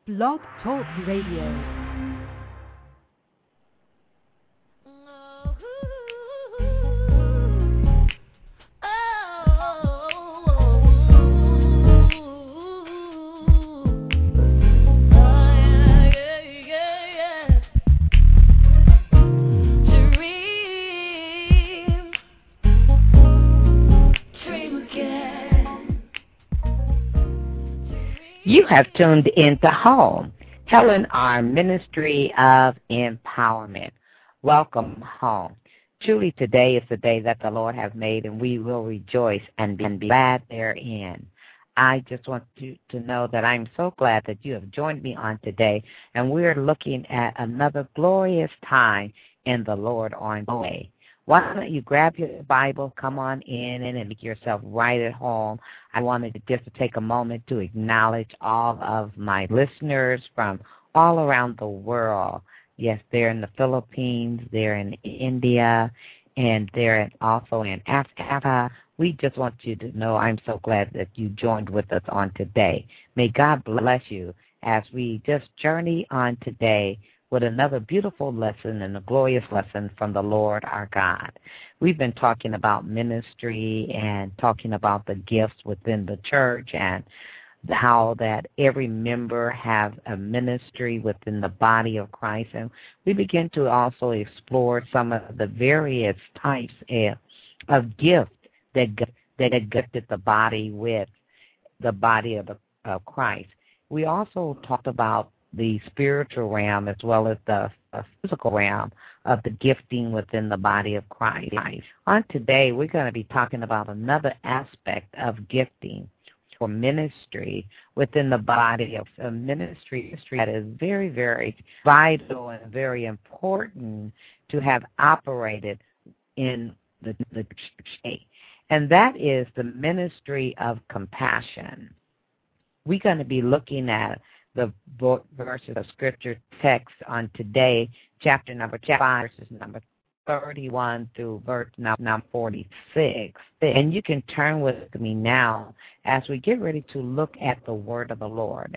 Blog Talk Radio. You have tuned into Home, Helen R. Ministry of Empowerment. Welcome home. Truly today is the day that the Lord has made, and we will rejoice and be glad therein. I just want you to know that I'm so glad that you have joined me on today, and we're looking at another glorious time in the Lord on today. Why don't you grab your Bible, come on in and make yourself right at home. I wanted to just take a moment to acknowledge all of my listeners from all around the world. Yes, they're in the Philippines, they're in India, and they're also in Africa. We just want you to know I'm so glad that you joined with us on today. May God bless you as we just journey on today with another beautiful lesson and a glorious lesson from the Lord our God. We've been talking about ministry and talking about the gifts within the church and how that every member have a ministry within the body of Christ. And we begin to also explore some of the various types of gifts that gifted the body with the body of Christ. We also talked about the spiritual realm as well as the physical realm of the gifting within the body of Christ. On today, we're going to be talking about another aspect of gifting for ministry within the body of ministry that is very, very vital and very important to have operated in the church. And that is the ministry of compassion. We're going to be looking at the verses of scripture text on today, chapter number 5, verses number 31 through verse number 46. And you can turn with me now as we get ready to look at the word of the Lord.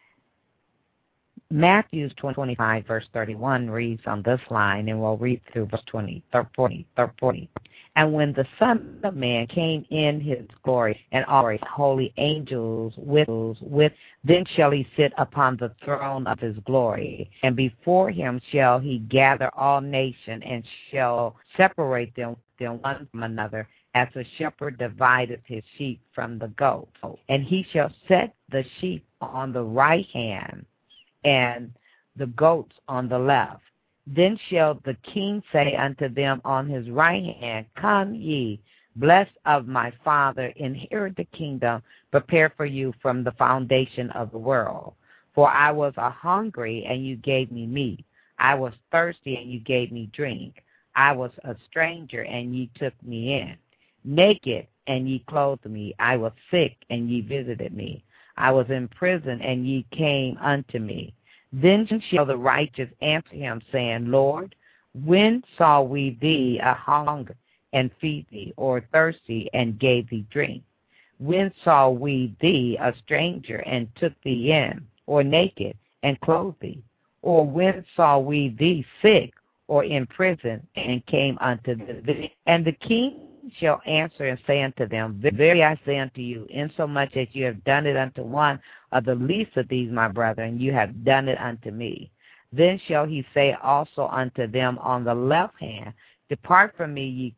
Matthew 25, verse 31 reads on this line, and we'll read through verse 40. And when the Son of Man came in his glory and all his holy angels with, then shall he sit upon the throne of his glory. And before him shall he gather all nations, and shall separate them one from another, as a shepherd divideth his sheep from the goats. And he shall set the sheep on the right hand, and the goats on the left. Then shall the king say unto them on his right hand, Come ye, blessed of my Father, inherit the kingdom prepared for you from the foundation of the world. For I was hungry, and you gave me meat. I was thirsty, and you gave me drink. I was a stranger, and ye took me in. Naked, and ye clothed me. I was sick, and ye visited me. I was in prison, and ye came unto me. Then shall the righteous answer him, saying, Lord, when saw we thee a hunger and feed thee, or thirsty and gave thee drink? When saw we thee a stranger and took thee in, or naked and clothed thee? Or when saw we thee sick or in prison and came unto thee? And the king shall answer and say unto them, Verily I say unto you, insomuch as you have done it unto one of the least of these, my brethren, you have done it unto me. Then shall he say also unto them on the left hand, Depart from me, ye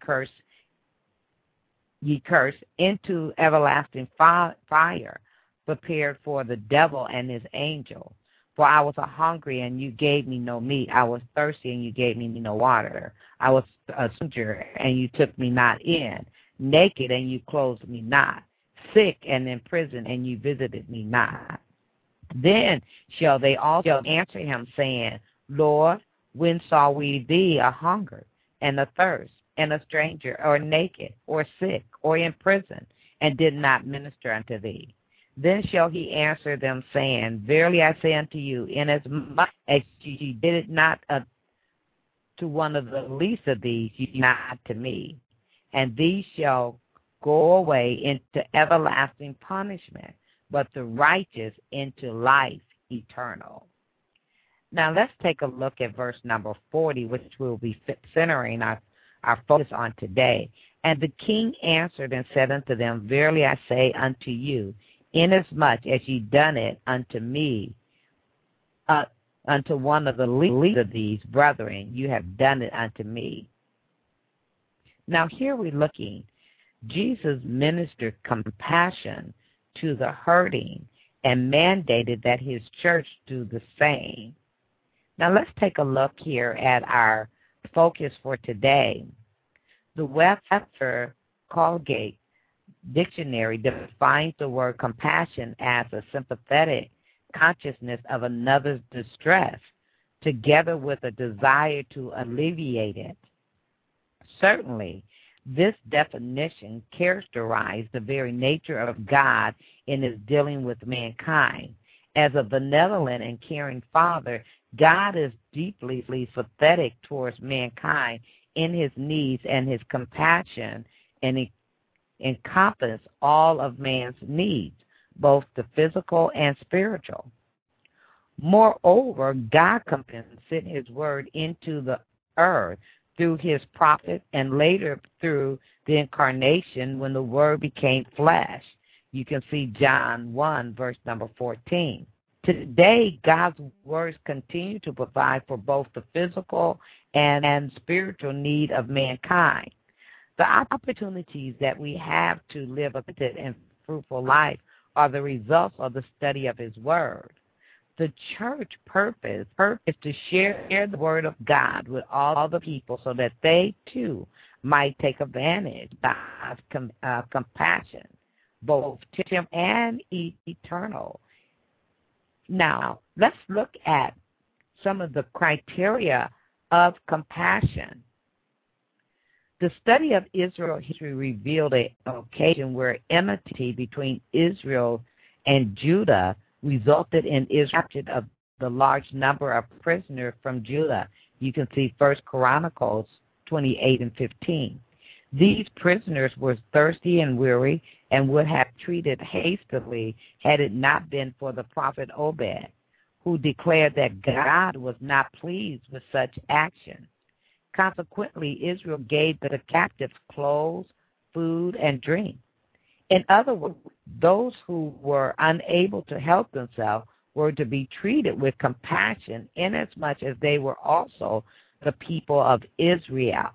cursed, into everlasting fire, prepared for the devil and his angels. For I was hungry, and you gave me no meat. I was thirsty, and you gave me no water. I was a stranger, and you took me not in. Naked, and you clothed me not. Sick and in prison, and you visited me not. Then shall they also answer him, saying, Lord, when saw we thee a hunger and a thirst, and a stranger, or naked, or sick, or in prison, and did not minister unto thee? Then shall he answer them, saying, Verily I say unto you, inasmuch as ye did it not to one of the least of these, ye did not to me. And these shall go away into everlasting punishment, but the righteous into life eternal. Now let's take a look at verse number 40, which we'll be centering our focus on today. And the king answered and said unto them, Verily I say unto you, inasmuch as ye done it unto me, unto one of the least of these brethren, you have done it unto me. Now here we're looking. Jesus ministered compassion to the hurting and mandated that his church do the same. Now let's take a look here at our focus for today. The Webster Colgate Dictionary defines the word compassion as a sympathetic consciousness of another's distress, together with a desire to alleviate it. Certainly, this definition characterized the very nature of God in his dealing with mankind. As a benevolent and caring Father, God is deeply sympathetic towards mankind in his needs, and his compassion and encompass all of man's needs, both the physical and spiritual. Moreover, God sent his word into the earth through his prophet and later through the incarnation when the word became flesh. You can see John 1, verse number 14. Today, God's words continue to provide for both the physical and spiritual need of mankind. The opportunities that we have to live a good and fruitful life are the results of the study of his word. The church purpose is to share the word of God with all the people so that they too might take advantage of God's compassion, both temporal and eternal. Now, let's look at some of the criteria of compassion. The study of Israel history revealed an occasion where enmity between Israel and Judah resulted in Israel capture of the large number of prisoners from Judah. You can see 1 Chronicles 28 and 15. These prisoners were thirsty and weary and would have treated hastily had it not been for the prophet Obed, who declared that God was not pleased with such action. Consequently, Israel gave the captives clothes, food, and drink. In other words, those who were unable to help themselves were to be treated with compassion, inasmuch as they were also the people of Israel.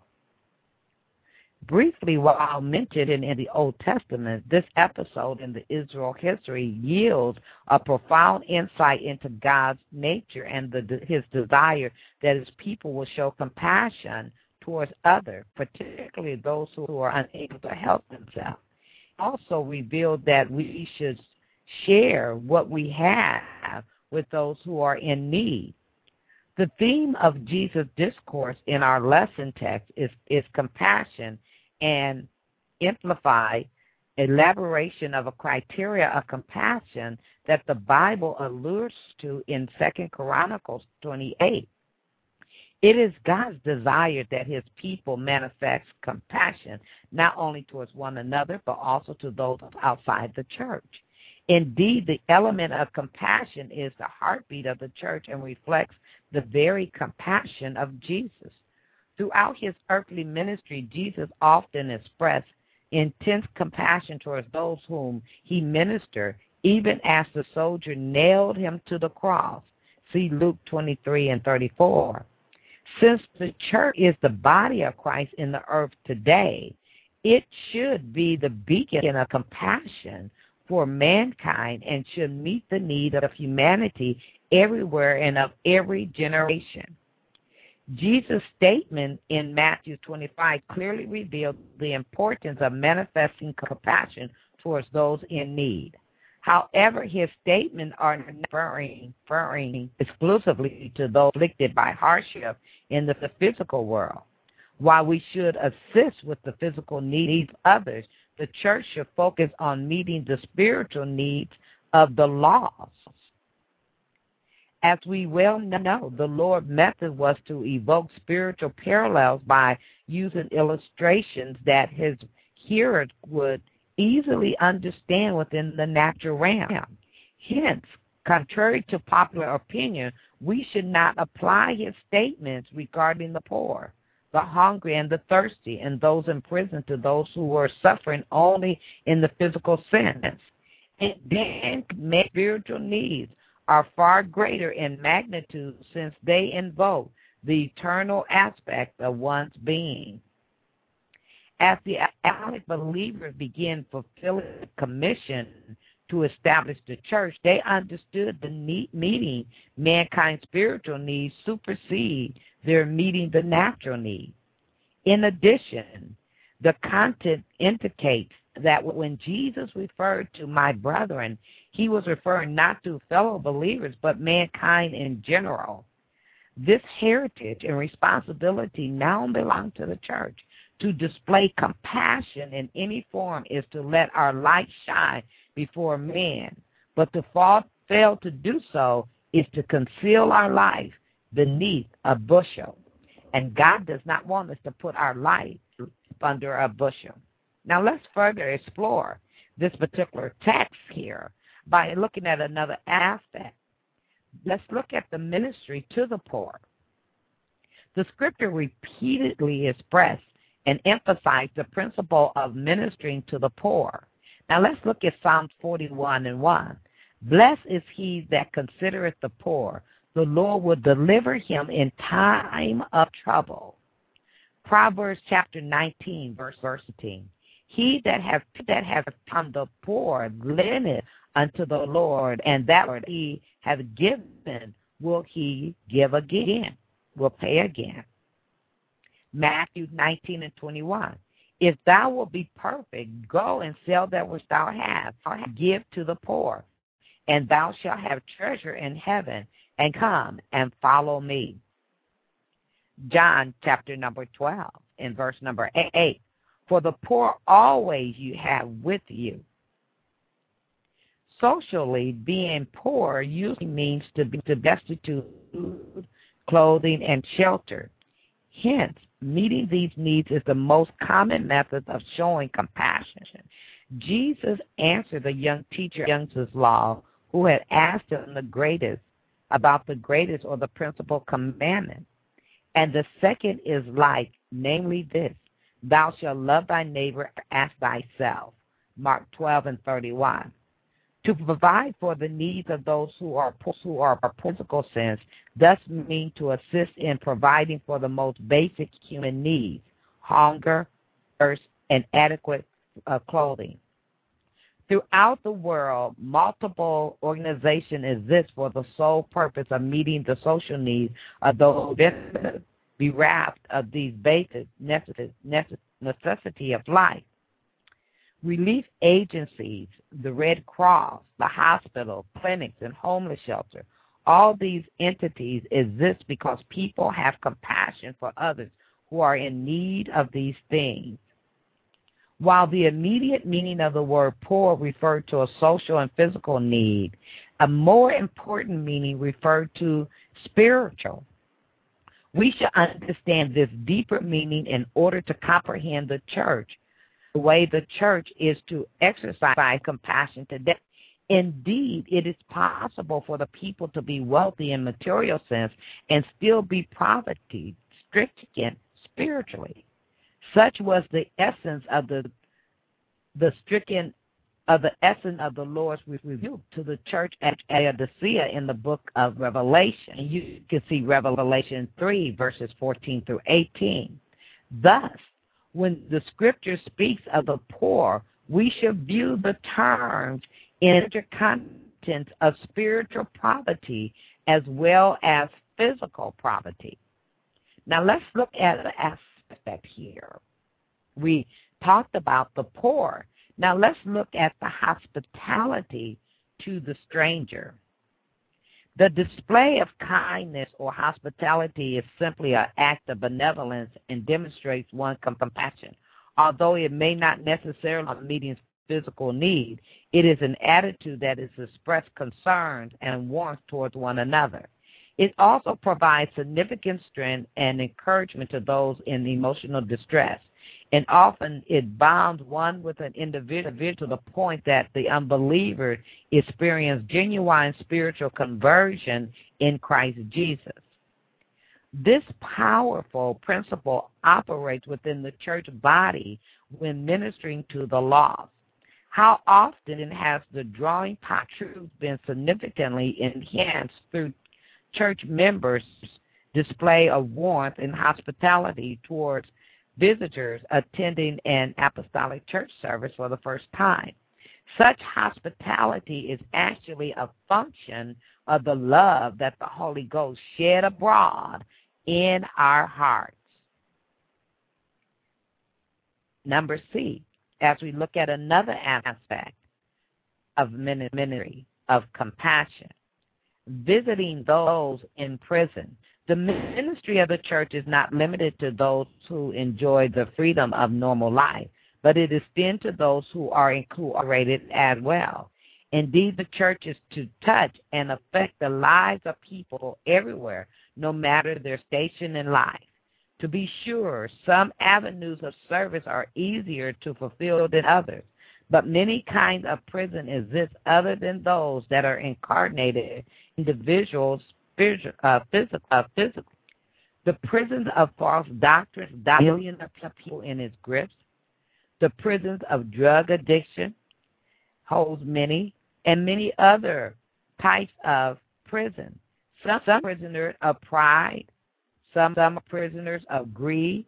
Briefly, while mentioned in the Old Testament, this episode in the Israel history yields a profound insight into God's nature and his desire that his people will show compassion towards others, particularly those who are unable to help themselves. Also revealed that we should share what we have with those who are in need. The theme of Jesus' discourse in our lesson text is compassion, and amplify elaboration of a criteria of compassion that the Bible alludes to in 2 Chronicles 28. It is God's desire that his people manifest compassion not only towards one another, but also to those outside the church. Indeed, the element of compassion is the heartbeat of the church and reflects the very compassion of Jesus. Throughout his earthly ministry, Jesus often expressed intense compassion towards those whom he ministered, even as the soldier nailed him to the cross. See Luke 23 and 34. Since the church is the body of Christ in the earth today, it should be the beacon of compassion for mankind and should meet the need of humanity everywhere and of every generation. Jesus' statement in Matthew 25 clearly revealed the importance of manifesting compassion towards those in need. However, his statements are not referring exclusively to those afflicted by hardship in the physical world. While we should assist with the physical needs of others, the church should focus on meeting the spiritual needs of the lost. As we well know, the Lord's method was to evoke spiritual parallels by using illustrations that his hearers would easily understand within the natural realm. Hence, Contrary to popular opinion, we should not apply his statements regarding the poor, the hungry, and the thirsty, and those in prison to those who are suffering only in the physical sense. And then spiritual needs are far greater in magnitude since they invoke the eternal aspect of one's being. As the Catholic believers began fulfilling the commission to establish the church, they understood the meeting mankind's spiritual needs supersede their meeting the natural needs. In addition, the content indicates that when Jesus referred to my brethren, he was referring not to fellow believers, but mankind in general. This heritage and responsibility now belong to the church. To display compassion in any form is to let our light shine before men, but to fail to do so is to conceal our life beneath a bushel. And God does not want us to put our light under a bushel. Now let's further explore this particular text here by looking at another aspect. Let's look at the ministry to the poor. The scripture repeatedly expressed and emphasized the principle of ministering to the poor. Now let's look at Psalms 41:1. Blessed is he that considereth the poor. The Lord will deliver him in time of trouble. Proverbs chapter 19, verse 13. He that hath from the poor lendeth unto the Lord, and that Lord he hath given will he give again, will pay again. Matthew 19:21. If thou wilt be perfect, go and sell that which thou hast, give to the poor, and thou shalt have treasure in heaven, and come and follow me. John chapter number 12 and verse number 8. For the poor always you have with you. Socially, being poor usually means to be destitute of food, clothing, and shelter. Hence, meeting these needs is the most common method of showing compassion. Jesus answered the young teacher of Young's Law who had asked him about the greatest or the principal commandment. And the second is like, namely this, thou shalt love thy neighbor as thyself. Mark 12:31. To provide for the needs of those who are physical sense, thus mean to assist in providing for the most basic human needs, hunger, thirst, and adequate clothing. Throughout the world, multiple organizations exist for the sole purpose of meeting the social needs of those bereft of these basic necessity of life. Relief agencies, the Red Cross, the hospital, clinics, and homeless shelter, all these entities exist because people have compassion for others who are in need of these things. While the immediate meaning of the word poor referred to a social and physical need, a more important meaning referred to spiritual. We should understand this deeper meaning in order to comprehend the church. The way the church is to exercise compassion today. Indeed, it is possible for the people to be wealthy in material sense and still be poverty-stricken spiritually. Such was the essence of the essence of the Lord's rebuke to the church at Laodicea in the book of Revelation. And you can see Revelation 3, verses 14 through 18. Thus, when the scripture speaks of the poor, we should view the terms in the content of spiritual poverty as well as physical poverty. Now let's look at the aspect here. We talked about the poor. Now let's look at the hospitality to the stranger. The display of kindness or hospitality is simply an act of benevolence and demonstrates one's compassion. Although it may not necessarily meet physical need, it is an attitude that is expressed concern and warmth towards one another. It also provides significant strength and encouragement to those in emotional distress. And often it bonds one with an individual to the point that the unbeliever experiences genuine spiritual conversion in Christ Jesus. This powerful principle operates within the church body when ministering to the lost. How often has the drawing power truth been significantly enhanced through church members' display of warmth and hospitality towards visitors attending an apostolic church service for the first time? Such hospitality is actually a function of the love that the Holy Ghost shed abroad in our hearts. Number C, as we look at another aspect of ministry, of compassion, visiting those in prison. The ministry of the church is not limited to those who enjoy the freedom of normal life, but it extends to those who are incarcerated as well. Indeed, the church is to touch and affect the lives of people everywhere, no matter their station in life. To be sure, some avenues of service are easier to fulfill than others, but many kinds of prison exist other than those that are incarnated individuals physical. The prisons of false doctrines, millions of people in its grips. The prisons of drug addiction holds many, and many other types of prison. Some prisoners of pride, some are prisoners of greed,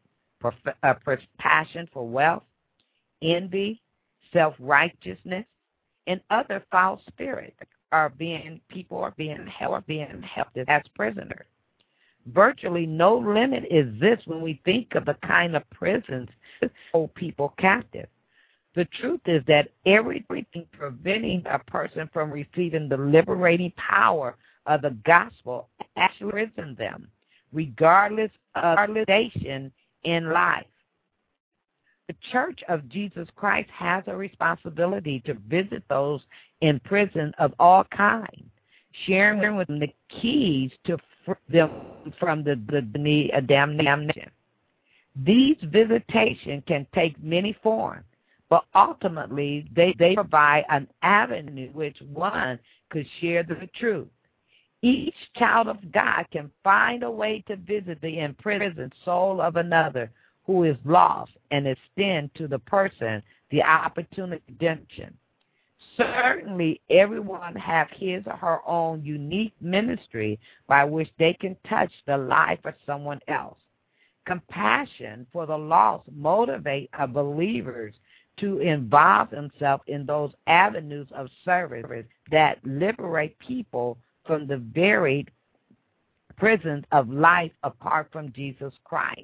passion for wealth, envy, self-righteousness, and other foul spirits people are being held as prisoners. Virtually no limit exists when we think of the kind of prisons that hold people captive. The truth is that everything preventing a person from receiving the liberating power of the gospel actually imprisons them, regardless of station in life. The Church of Jesus Christ has a responsibility to visit those in prison of all kinds, sharing with them the keys to free them from the need of damnation. These visitations can take many forms, but ultimately they provide an avenue which one could share the truth. Each child of God can find a way to visit the imprisoned soul of another who is lost and extend to the person the opportunity of redemption. Certainly, everyone has his or her own unique ministry by which they can touch the life of someone else. Compassion for the lost motivates believers to involve themselves in those avenues of service that liberate people from the varied prisons of life apart from Jesus Christ.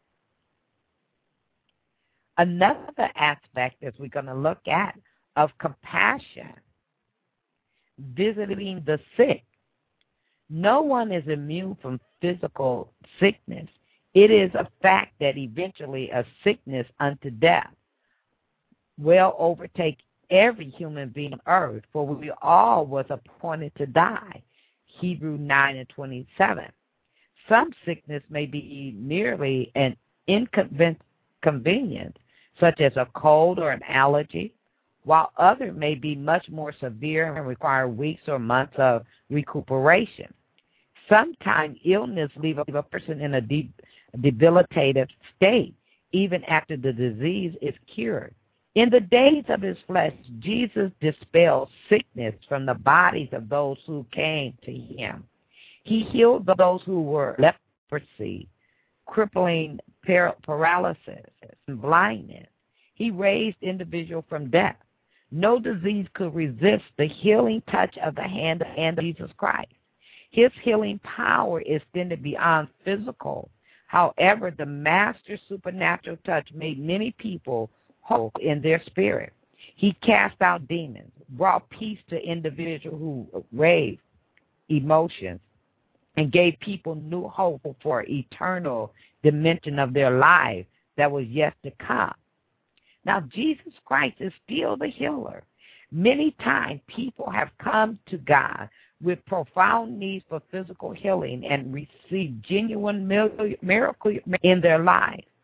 Another aspect that we're going to look at of compassion, visiting the sick. No one is immune from physical sickness. It is a fact that eventually a sickness unto death will overtake every human being on earth, for we all was appointed to die. Hebrews 9:27. Some sickness may be merely an inconvenience, such as a cold or an allergy, while others may be much more severe and require weeks or months of recuperation. Sometimes illness leaves a person in a debilitated state, even after the disease is cured. In the days of his flesh, Jesus dispelled sickness from the bodies of those who came to him. He healed those who were leprosy, crippling paralysis, and blindness. He raised individuals from death. No disease could resist the healing touch of the hand of Jesus Christ. His healing power extended beyond physical. However, the master supernatural touch made many people whole in their spirit. He cast out demons, brought peace to individuals who raved emotions, and gave people new hope for eternal dimension of their life that was yet to come. Now, Jesus Christ is still the healer. Many times people have come to God with profound needs for physical healing and received genuine miracle in their life.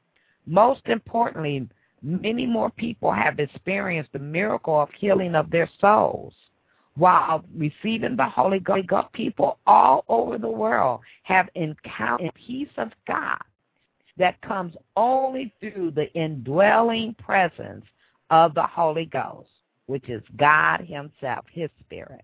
Most importantly, many more people have experienced the miracle of healing of their souls. While receiving the Holy Ghost, people all over the world have encountered the peace of God that comes only through the indwelling presence of the Holy Ghost, which is God Himself, His Spirit.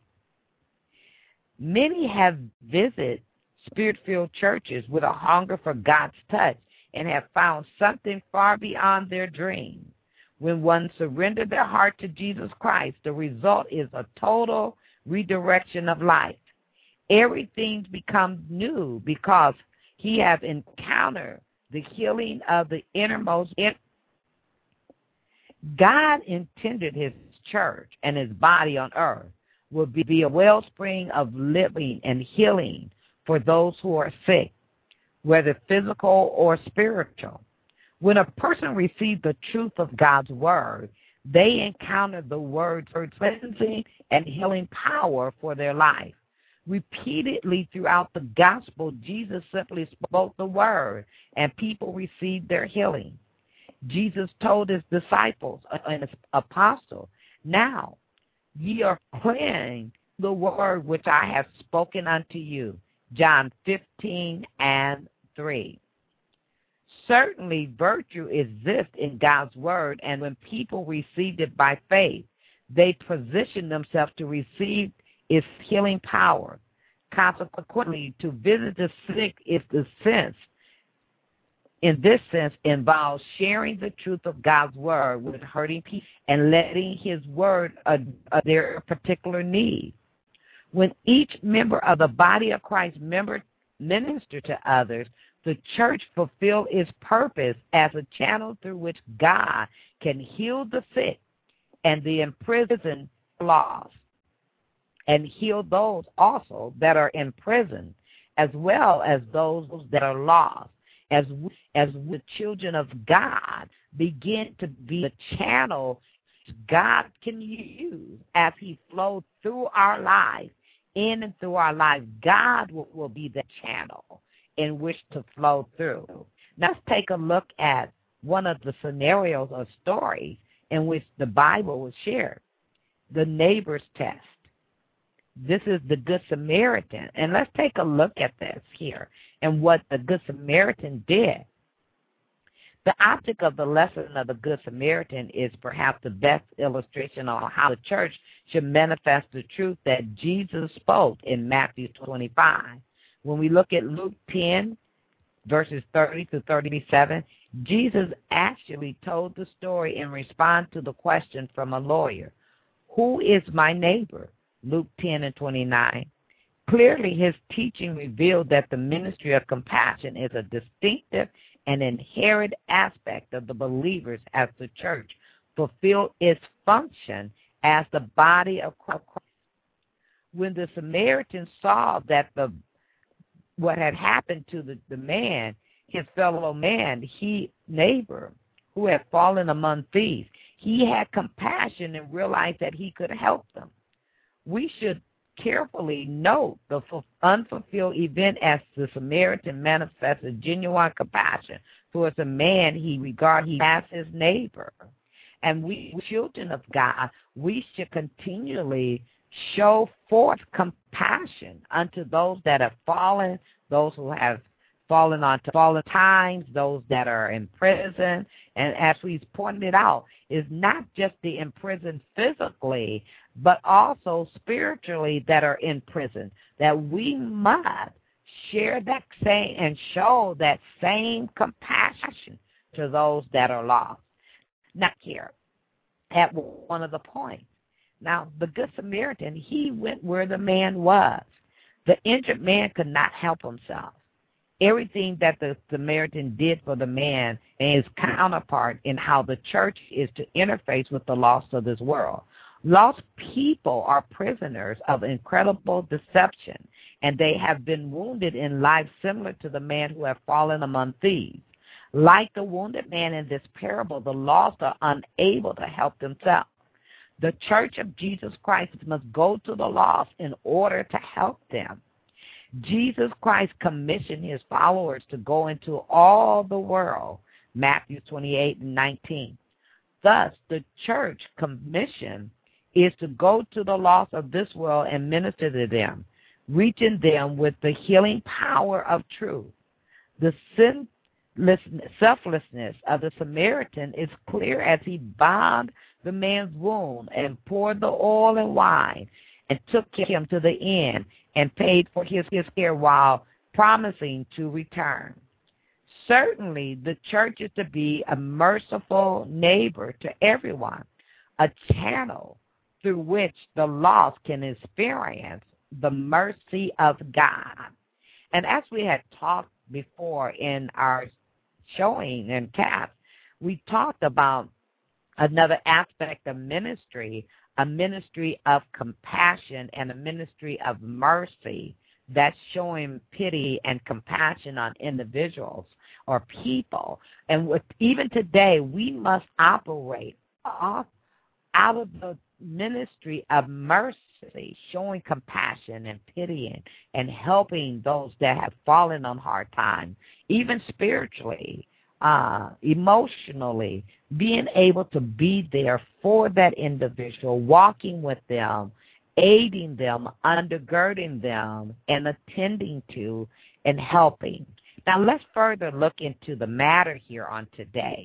Many have visited Spirit-filled churches with a hunger for God's touch and have found something far beyond their dreams. When one surrenders their heart to Jesus Christ, the result is a total redirection of life. Everything becomes new because he has encountered the healing of the innermost. God intended His church and His body on earth will be a wellspring of living and healing for those who are sick, whether physical or spiritual. When a person receives the truth of God's Word, they encounter the Word's cleansing and healing power for their life. Repeatedly throughout the Gospel, Jesus simply spoke the Word, and people received their healing. Jesus told His disciples and His apostles, "Now ye are cleansed the Word which I have spoken unto you." John 15:3. Certainly, virtue exists in God's Word, and when people received it by faith, they position themselves to receive its healing power. Consequently, to visit the sick is the sense. In this sense, involves sharing the truth of God's Word with hurting people and letting His Word their particular need. When each member of the body of Christ minister to others, the church fulfills its purpose as a channel through which God can heal the sick and the imprisoned lost, and heal those also that are in prison, as well as those that are lost, as the children of God begin to be the channel God can use as He flows through our lives. In and through our lives, God will be the channel in which to flow through. Now, let's take a look at one of the scenarios or stories in which the Bible was shared, the neighbor's test. This is the Good Samaritan, and let's take a look at this here and what the Good Samaritan did. The object of the lesson of the Good Samaritan is perhaps the best illustration on how the church should manifest the truth that Jesus spoke in Matthew 25. When we look at Luke 10, verses 30 to 37, Jesus actually told the story in response to the question from a lawyer, "Who is my neighbor?" Luke 10:29. Clearly, his teaching revealed that the ministry of compassion is a distinctive and inherent aspect of the believers as the church fulfilled its function as the body of Christ. When the Samaritan saw that what had happened to the man, his fellow man, neighbor, who had fallen among thieves, he had compassion and realized that he could help them. We should carefully note the unfulfilled event as the Samaritan manifested genuine compassion towards a man he regarded as his neighbor. And we, children of God, we should continually show forth compassion unto those that have fallen, those who have fallen onto fallen times, those that are in prison. And as we've pointed out, it's not just the imprisoned physically, but also spiritually that are in prison, that we must share that same and show that same compassion to those that are lost. Not here at one of the points. Now, the Good Samaritan, he went where the man was. The injured man could not help himself. Everything that the Samaritan did for the man and his counterpart in how the church is to interface with the lost of this world. Lost people are prisoners of incredible deception, and they have been wounded in life similar to the man who had fallen among thieves. Like the wounded man in this parable, the lost are unable to help themselves. The church of Jesus Christ must go to the lost in order to help them. Jesus Christ commissioned his followers to go into all the world, Matthew 28:19. Thus, the church commission is to go to the lost of this world and minister to them, reaching them with the healing power of truth. The selflessness of the Samaritan is clear as he bound the man's wound and poured the oil and wine and took him to the inn and paid for his care while promising to return. Certainly, the church is to be a merciful neighbor to everyone, a channel through which the lost can experience the mercy of God. And as we had talked before in our showing and cast, we talked about another aspect of ministry, a ministry of compassion and a ministry of mercy that's showing pity and compassion on individuals or people. And even today, we must operate out of the ministry of mercy, showing compassion and pitying and helping those that have fallen on hard times, even spiritually, emotionally, being able to be there for that individual, walking with them, aiding them, undergirding them, and attending to and helping. Now let's further look into the matter here on today.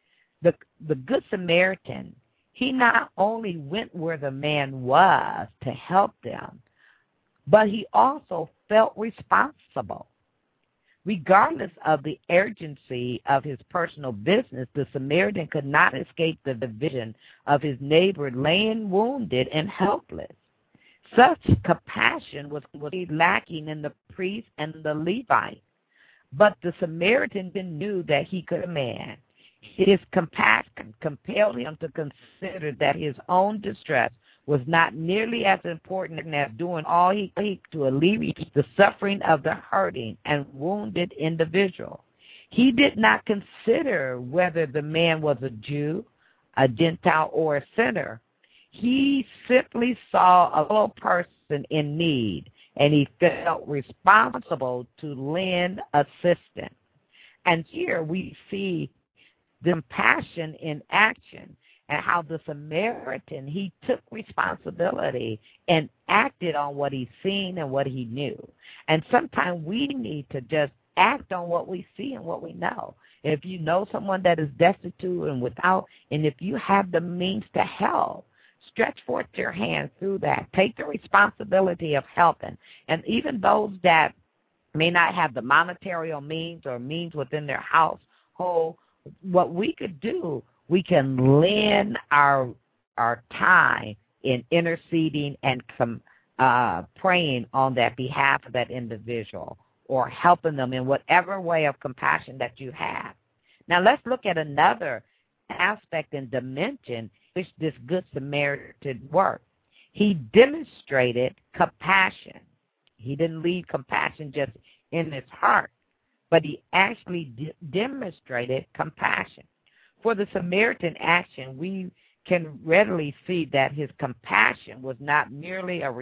The Good Samaritan, he not only went where the man was to help them, but he also felt responsible. Regardless of the urgency of his personal business, the Samaritan could not escape the vision of his neighbor laying wounded and helpless. Such compassion was lacking in the priest and the Levite. But the Samaritan knew that he could command. His compassion compelled him to consider that his own distress was not nearly as important as doing all he could to alleviate the suffering of the hurting and wounded individual. He did not consider whether the man was a Jew, a Gentile, or a sinner. He simply saw a fellow person in need, and he felt responsible to lend assistance. And here we see the compassion in action and how the Samaritan, he took responsibility and acted on what he seen and what he knew. And sometimes we need to just act on what we see and what we know. If you know someone that is destitute and without, and if you have the means to help, stretch forth your hand through that. Take the responsibility of helping. And even those that may not have the monetary means or means within their household, what we could do, we can lend our time in interceding and praying on that behalf of that individual or helping them in whatever way of compassion that you have. Now let's look at another aspect and dimension which this Good Samaritan worked. He demonstrated compassion. He didn't leave compassion just in his heart, but he actually demonstrated compassion. For the Samaritan action, we can readily see that his compassion was not merely a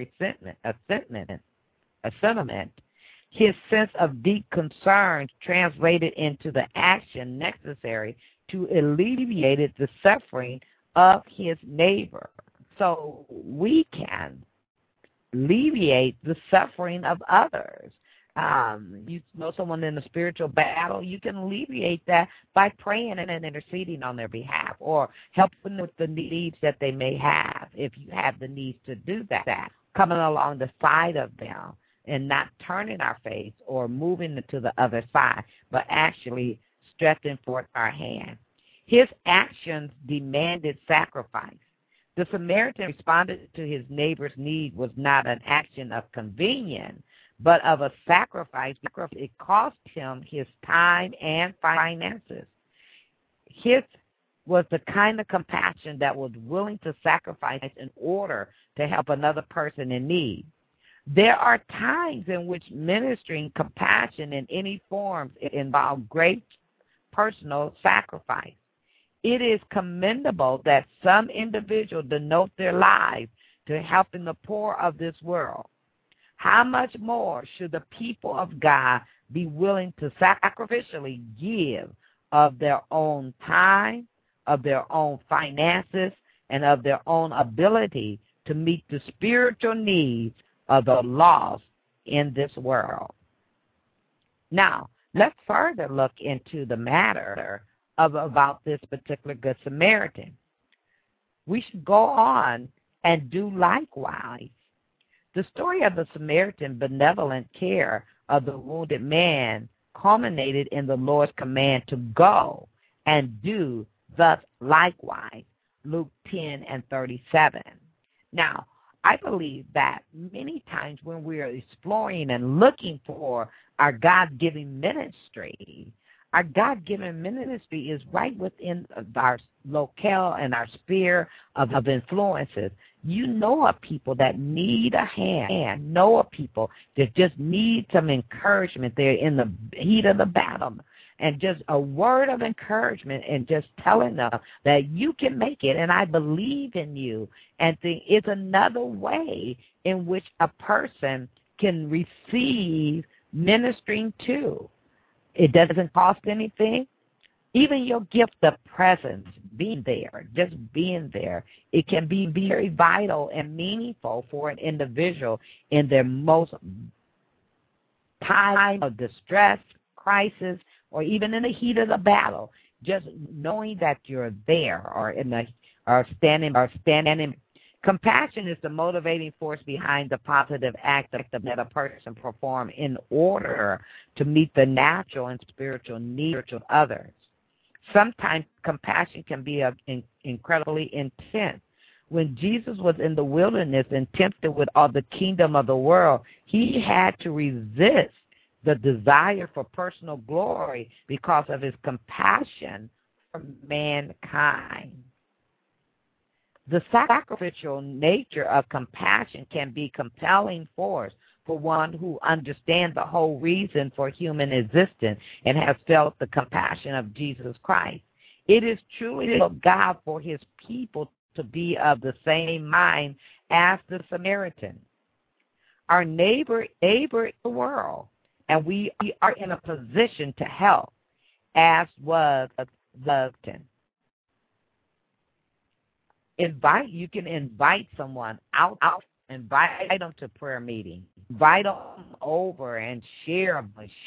sentiment. His sense of deep concern translated into the action necessary to alleviate the suffering of his neighbor. So we can alleviate the suffering of others. You know someone in a spiritual battle, you can alleviate that by praying and interceding on their behalf or helping with the needs that they may have if you have the needs to do that. Coming along the side of them and not turning our face or moving to the other side, but actually stretching forth our hand. His actions demanded sacrifice. The Samaritan responded to his neighbor's need was not an action of convenience, but of a sacrifice. It cost him his time and finances. His was the kind of compassion that was willing to sacrifice in order to help another person in need. There are times in which ministering compassion in any form involves great personal sacrifice. It is commendable that some individuals devote their lives to helping the poor of this world. How much more should the people of God be willing to sacrificially give of their own time, of their own finances, and of their own ability to meet the spiritual needs of the lost in this world. Now, let's further look into the matter about this particular Good Samaritan. We should go on and do likewise. The story of the Samaritan benevolent care of the wounded man culminated in the Lord's command to go and do thus likewise, Luke 10:37. Now, I believe that many times when we are exploring and looking for our God-given ministry, our God-given ministry is right within our locale and our sphere of influences. You know of people that need a hand, know of people that just need some encouragement. They're in the heat of the battle, and just a word of encouragement and just telling them that you can make it and I believe in you. And it's another way in which a person can receive ministering too. It doesn't cost anything. Even your gift of presence, being there, just being there, it can be very vital and meaningful for an individual in their most time of distress, crisis, or even in the heat of the battle. Just knowing that you're there or standing. Compassion is the motivating force behind the positive act that a person performs in order to meet the natural and spiritual needs of others. Sometimes compassion can be incredibly intense. When Jesus was in the wilderness and tempted with all the kingdom of the world, he had to resist the desire for personal glory because of his compassion for mankind. The sacrificial nature of compassion can be compelling force for one who understands the whole reason for human existence and has felt the compassion of Jesus Christ. It is truly of God for his people to be of the same mind as the Samaritan. Our neighbor is the world, and we are in a position to help, as was the Samaritan. You can invite someone out, invite them to prayer meeting, invite them over and share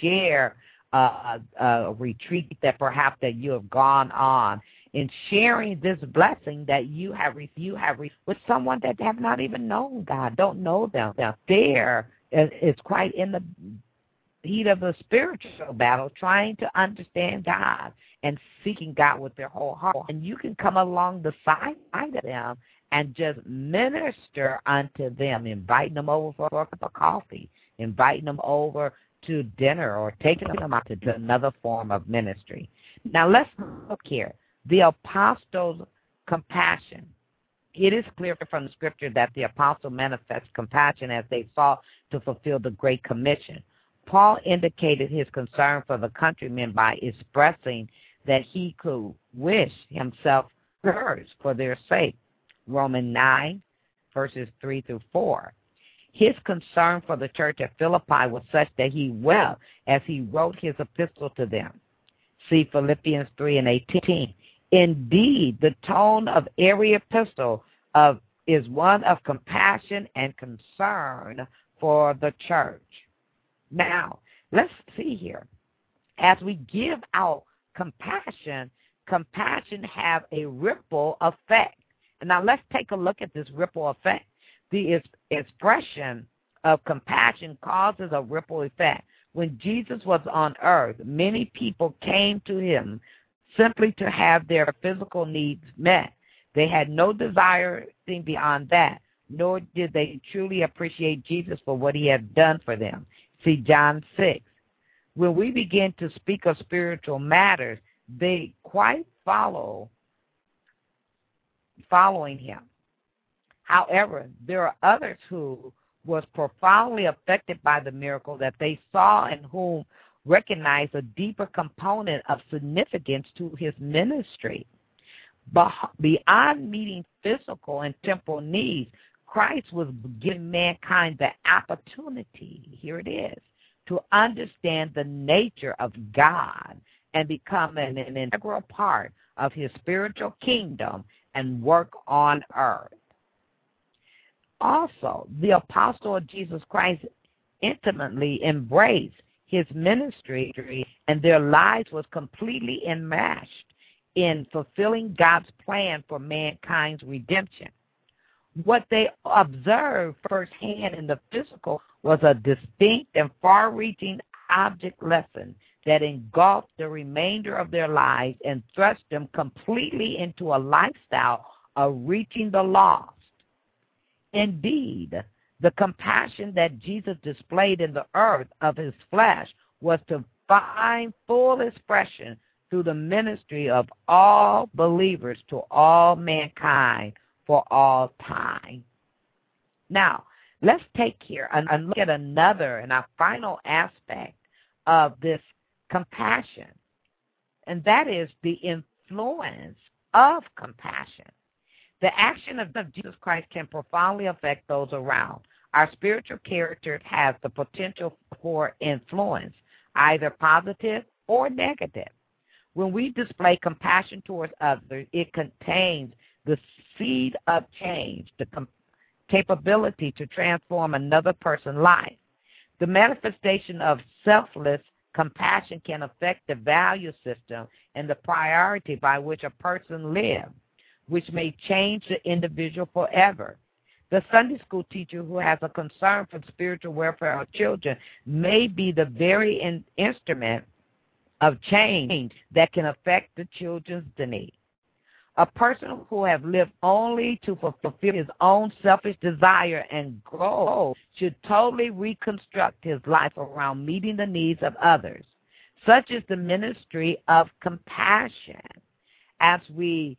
a retreat that perhaps that you have gone on, in sharing this blessing that you have with someone that have not even known God, don't know them. There is quite in the heat of a spiritual battle, trying to understand God and seeking God with their whole heart. And you can come along the side of them and just minister unto them, inviting them over for a cup of coffee, inviting them over to dinner, or taking them out to another form of ministry. Now let's look here. The apostles' compassion. It is clear from the scripture that the apostle manifests compassion as they sought to fulfill the Great Commission. Paul indicated his concern for the countrymen by expressing that he could wish himself cursed for their sake. Romans 9, verses 3 through 4. His concern for the church at Philippi was such that he wept as he wrote his epistle to them. See Philippians 3:18. Indeed, the tone of every epistle is one of compassion and concern for the church. Now, let's see here. As we give out compassion have a ripple effect. And now let's take a look at this ripple effect. The expression of compassion causes a ripple effect. When Jesus was on earth, many people came to him simply to have their physical needs met. They had no desire beyond that, nor did they truly appreciate Jesus for what he had done for them. See John 6. When we begin to speak of spiritual matters, they quite following him. However, there are others who was profoundly affected by the miracle that they saw and whom recognized a deeper component of significance to his ministry. But beyond meeting physical and temporal needs, Christ was giving mankind the opportunity, here it is, to understand the nature of God and become an integral part of his spiritual kingdom and work on earth. Also, the apostle of Jesus Christ intimately embraced his ministry, and their lives was completely enmeshed in fulfilling God's plan for mankind's redemption. What they observed firsthand in the physical was a distinct and far-reaching object lesson that engulfed the remainder of their lives and thrust them completely into a lifestyle of reaching the lost. Indeed, the compassion that Jesus displayed in the earth of his flesh was to find full expression through the ministry of all believers to all mankind for all time. Now, let's take here and look at another and our final aspect of this compassion, and that is the influence of compassion. The action of Jesus Christ can profoundly affect those around. Our spiritual character has the potential for influence, either positive or negative. When we display compassion towards others, it contains the seed of change, the capability to transform another person's life. The manifestation of selfless compassion can affect the value system and the priority by which a person lives, which may change the individual forever. The Sunday school teacher who has a concern for the spiritual welfare of children may be the very instrument of change that can affect the children's destiny. A person who has lived only to fulfill his own selfish desire and goal should totally reconstruct his life around meeting the needs of others. Such is the ministry of compassion. As we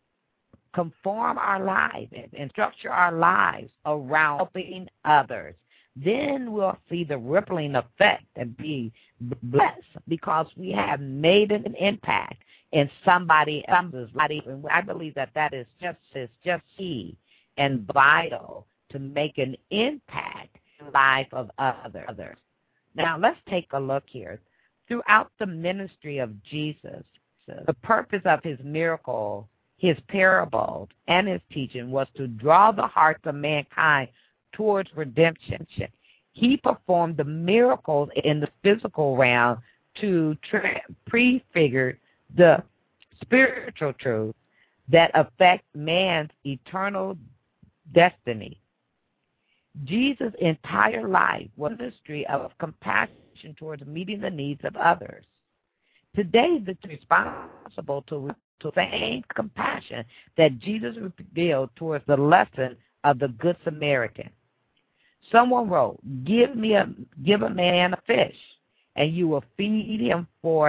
conform our lives and structure our lives around helping others, then we'll see the rippling effect and be blessed because we have made an impact in somebody else's life. And I believe that is just key and vital to make an impact in the life of others. Now, let's take a look here. Throughout the ministry of Jesus, the purpose of his miracle, his parables, and his teaching was to draw the hearts of mankind towards redemption. He performed the miracles in the physical realm to prefigure the spiritual truth that affect man's eternal destiny. Jesus' entire life was a ministry of compassion towards meeting the needs of others. Today, it's responsible to the same compassion that Jesus revealed towards the lesson of the Good Samaritan. Someone wrote, give a man a fish, and you will feed him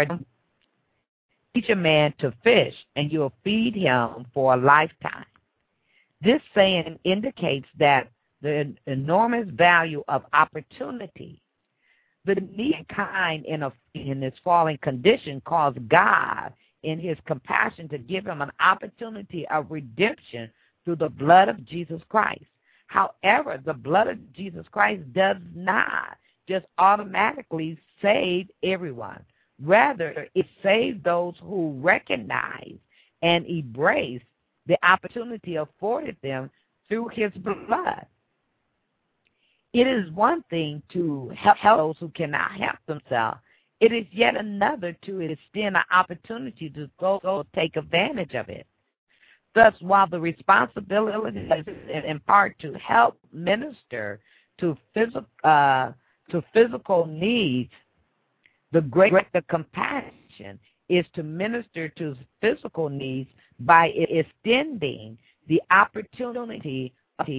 teach a man to fish, and you will feed him for a lifetime. This saying indicates that the enormous value of opportunity. The mankind in his fallen condition caused God, in his compassion, to give him an opportunity of redemption through the blood of Jesus Christ. However, the blood of Jesus Christ does not just automatically save everyone. Rather, it saves those who recognize and embrace the opportunity afforded them through his blood. It is one thing to help those who cannot help themselves. It is yet another to extend an opportunity to go take advantage of it. Thus, while the responsibility is in part to help minister to physical needs, the greater compassion is to minister to physical needs by extending the opportunity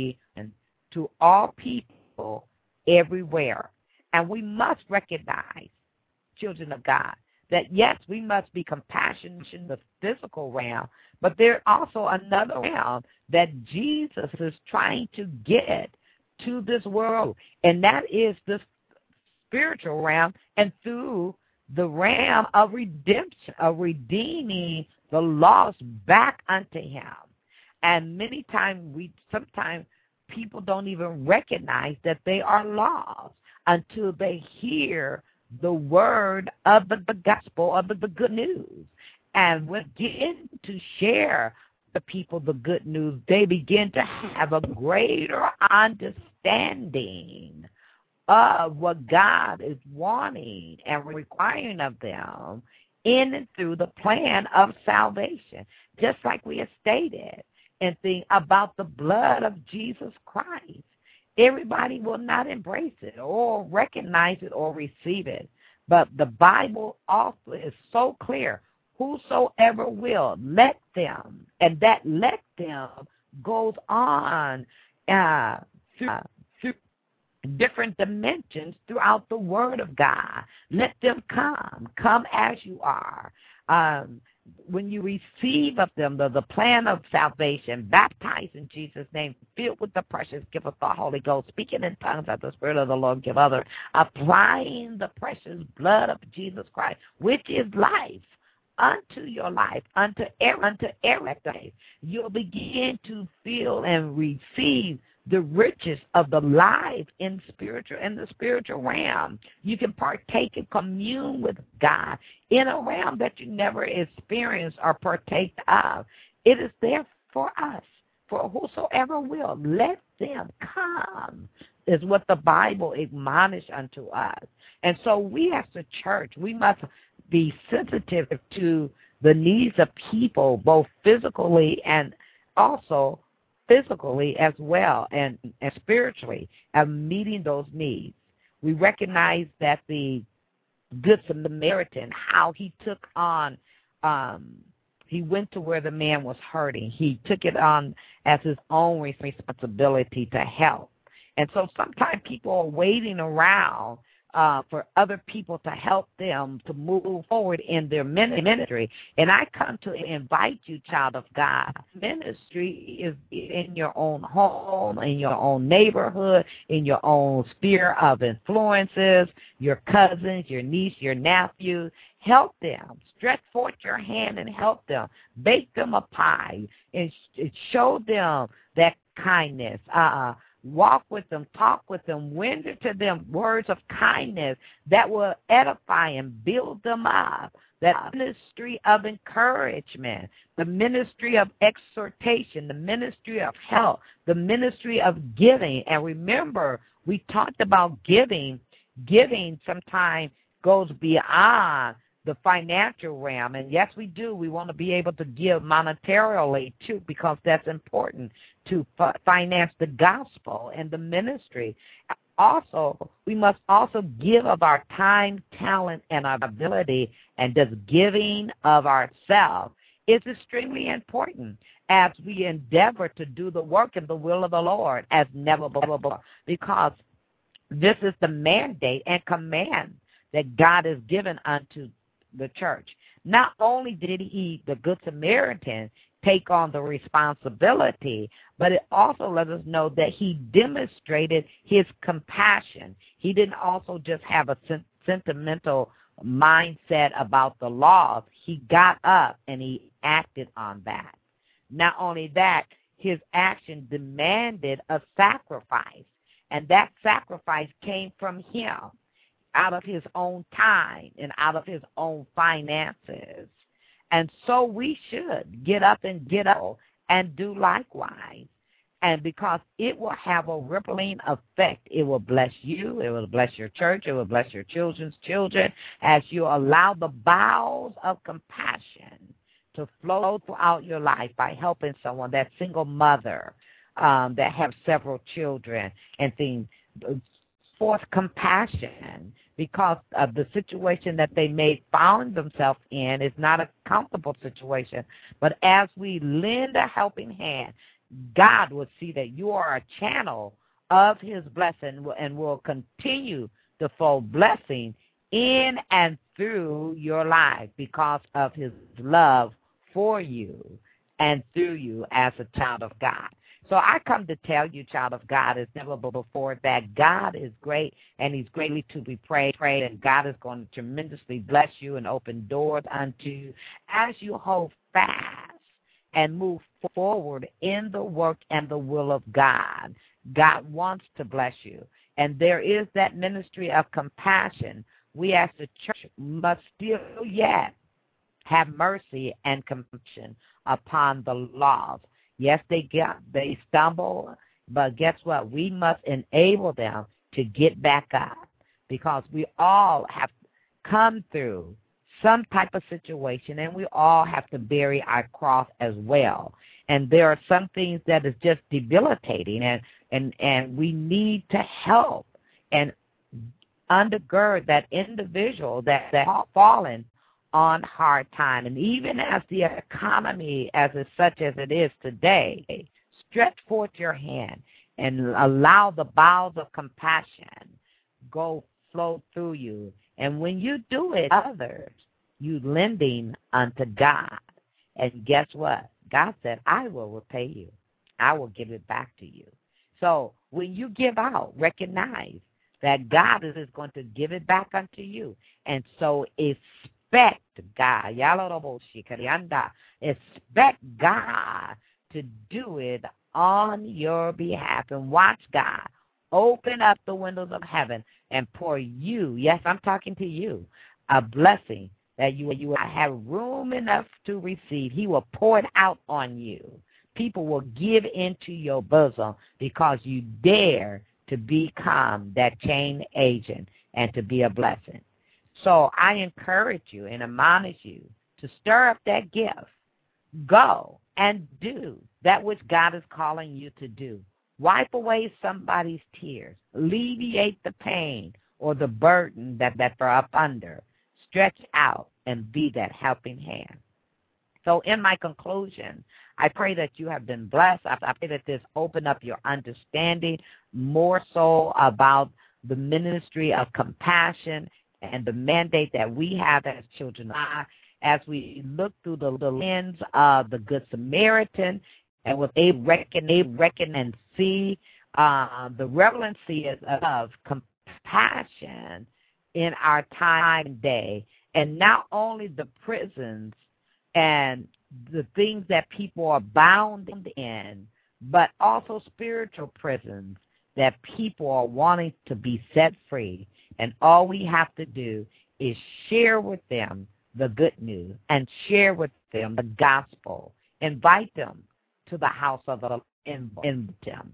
to all people everywhere. And we must recognize, children of God, that yes, we must be compassionate in the physical realm, but there's also another realm that Jesus is trying to get to this world, and that is the spiritual realm, and through the realm of redemption, of redeeming the lost back unto him. And many times, sometimes people don't even recognize that they are lost until they hear the word of the gospel of the good news. And we begin to share the people the good news, they begin to have a greater understanding of what God is wanting and requiring of them in and through the plan of salvation. Just like we have stated and think about the blood of Jesus Christ. Everybody will not embrace it or recognize it or receive it. But the Bible also is so clear. Whosoever will, let them. And that let them goes on through different dimensions throughout the Word of God. Let them come. Come as you are. When you receive of them the plan of salvation, baptized in Jesus' name, filled with the precious gift of the Holy Ghost, speaking in tongues as the Spirit of the Lord give others, applying the precious blood of Jesus Christ, which is life, unto your life, unto everything, you'll begin to feel and receive the riches of the life in the spiritual realm. You can partake and commune with God in a realm that you never experienced or partake of. It is there for us. For whosoever will, let them come, is what the Bible admonishes unto us. And so we as the church, we must be sensitive to the needs of people, both physically and also physically as well and spiritually, and meeting those needs. We recognize that the Good Samaritan, how he took on, he went to where the man was hurting. He took it on as his own responsibility to help. And so sometimes people are waiting around for other people to help them to move forward in their ministry. And I come to invite you, child of God. Ministry is in your own home, in your own neighborhood, in your own sphere of influences, your cousins, your niece, your nephew. Help them. Stretch forth your hand and help them. Bake them a pie and show them that kindness. Walk with them, talk with them, render to them words of kindness that will edify and build them up. That ministry of encouragement, the ministry of exhortation, the ministry of help, the ministry of giving. And remember, we talked about giving. Giving sometimes goes beyond the financial realm. And yes, we do. We want to be able to give monetarily, too, because that's important to finance the gospel and the ministry. Also, we must also give of our time, talent, and our ability, and just giving of ourselves is extremely important as we endeavor to do the work and the will of the Lord as never before, because this is the mandate and command that God has given unto the church. Not only did he, the Good Samaritan, take on the responsibility, but it also let us know that he demonstrated his compassion. He didn't also just have a sentimental mindset about the laws. He got up and he acted on that. Not only that, his action demanded a sacrifice, and that sacrifice came from him, out of his own time and out of his own finances. And so we should get up and do likewise. And because it will have a rippling effect, it will bless you, it will bless your church, it will bless your children's children as you allow the bowels of compassion to flow throughout your life by helping someone, that single mother that have several children and things. Forth compassion, because of the situation that they may found themselves in is not a comfortable situation. But as we lend a helping hand, God will see that you are a channel of his blessing and will continue to flow blessing in and through your life because of his love for you and through you as a child of God. So I come to tell you, child of God, as never before, that God is great and he's greatly to be praised, and God is going to tremendously bless you and open doors unto you as you hold fast and move forward in the work and the will of God. God wants to bless you. And there is that ministry of compassion we as the church must still yet have mercy and compassion upon the lost. Yes, they stumble, but guess what? We must enable them to get back up, because we all have come through some type of situation, and we all have to bear our cross as well. And there are some things that is just debilitating, and we need to help and undergird that individual that fallen on hard time. And even as the economy as is such as it is today, stretch forth your hand and allow the bowels of compassion flow through you. And when you do it, others, you lending unto God. And guess what? God said, I will repay you. I will give it back to you. So when you give out, recognize that God is going to give it back unto you. And so expect God, expect God to do it on your behalf. And watch God open up the windows of heaven and pour you, yes, I'm talking to you, a blessing that you will have room enough to receive. He will pour it out on you. People will give into your bosom because you dare to become that chain agent and to be a blessing. So I encourage you and admonish you to stir up that gift. Go and do that which God is calling you to do. Wipe away somebody's tears. Alleviate the pain or the burden that they're up under. Stretch out and be that helping hand. So in my conclusion, I pray that you have been blessed. I pray that this open up your understanding more so about the ministry of compassion and the mandate that we have as children of God, as we look through the lens of the Good Samaritan, and with a reckon and see the relevancy of compassion in our time and day, and not only the prisons and the things that people are bound in, but also spiritual prisons that people are wanting to be set free. And all we have to do is share with them the good news and share with them the gospel. Invite them to the house of the Lord, invite them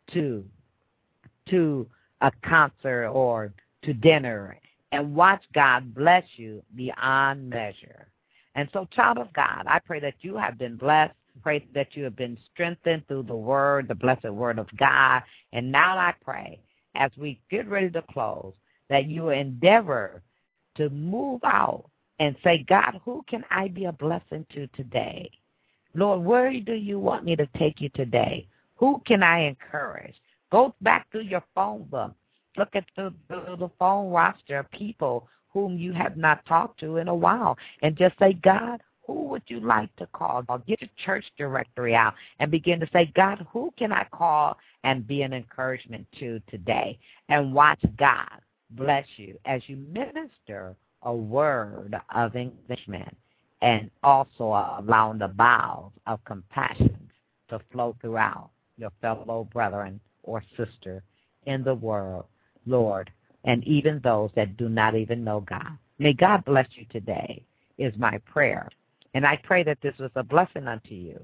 to a concert or to dinner, and watch God bless you beyond measure. And so, child of God, I pray that you have been blessed. Pray that you have been strengthened through the word, the blessed word of God. And now I pray, as we get ready to close, that you endeavor to move out and say, God, who can I be a blessing to today? Lord, where do you want me to take you today? Who can I encourage? Go back through your phone book. Look at the phone roster of people whom you have not talked to in a while, and just say, God, who would you like to call? Get your church directory out and begin to say, God, who can I call and be an encouragement to today? And watch God bless you as you minister a word of encouragement, and also allowing the bowels of compassion to flow throughout your fellow brethren or sister in the world, Lord, and even those that do not even know God. May God bless you today is my prayer. And I pray that this was a blessing unto you.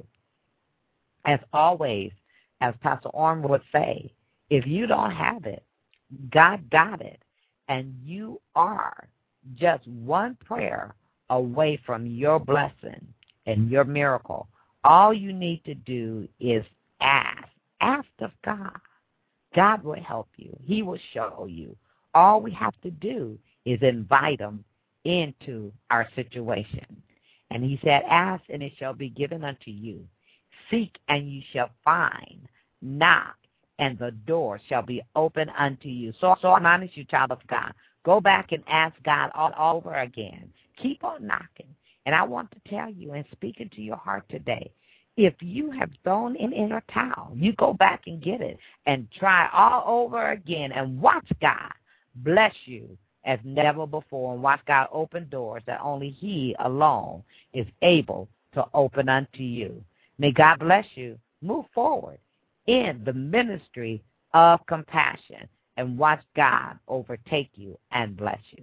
As always, as Pastor Orm would say, if you don't have it, God got it. And you are just one prayer away from your blessing and your miracle. All you need to do is ask. Ask of God. God will help you. He will show you. All we have to do is invite him into our situation. And he said, ask and it shall be given unto you. Seek and you shall find. Knock and the door shall be open unto you. So I admonish you, child of God. Go back and ask God all over again. Keep on knocking. And I want to tell you and speak into your heart today, if you have thrown in a towel, you go back and get it and try all over again and watch God bless you as never before, and watch God open doors that only he alone is able to open unto you. May God bless you. Move forward in the ministry of compassion and watch God overtake you and bless you.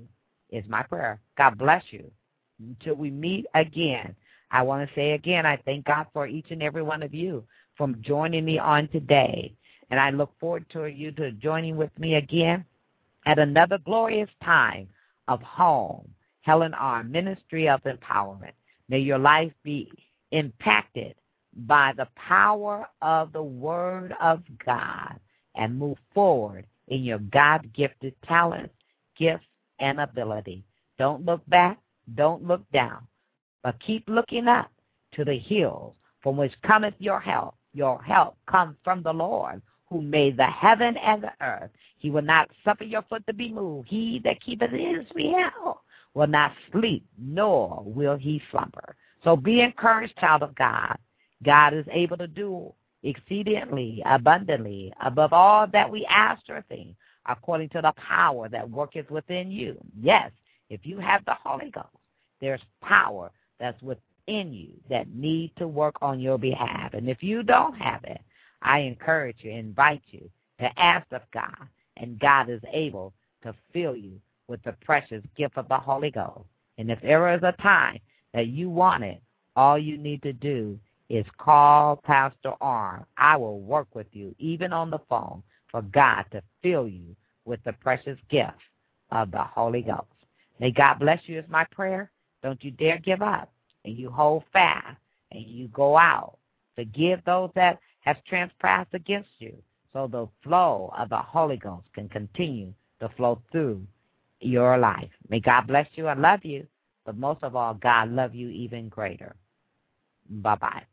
is my prayer. God bless you. Until we meet again, I want to say again, I thank God for each and every one of you from joining me on today. And I look forward to you to joining with me again at another glorious time of home, Helen R. Ministry of Empowerment. May your life be impacted by the power of the Word of God and move forward in your God-gifted talents, gifts, and ability. Don't look back. Don't look down. But keep looking up to the hills from which cometh your help. Your help comes from the Lord, who made the heaven and the earth. He will not suffer your foot to be moved. He that keepeth Israel will not sleep, nor will he slumber. So be encouraged, child of God. God is able to do exceedingly, abundantly, above all that we ask or think, according to the power that worketh within you. Yes, if you have the Holy Ghost, there's power that's within you that need to work on your behalf. And if you don't have it, I encourage you, invite you to ask of God, and God is able to fill you with the precious gift of the Holy Ghost. And if there is a time that you want it, all you need to do is call Pastor Arm. I will work with you, even on the phone, for God to fill you with the precious gift of the Holy Ghost. May God bless you is my prayer. Don't you dare give up, and you hold fast, and you go out. Forgive those that have trespassed against you, so the flow of the Holy Ghost can continue to flow through your life. May God bless you. I love you, but most of all, God love you even greater. Bye-bye.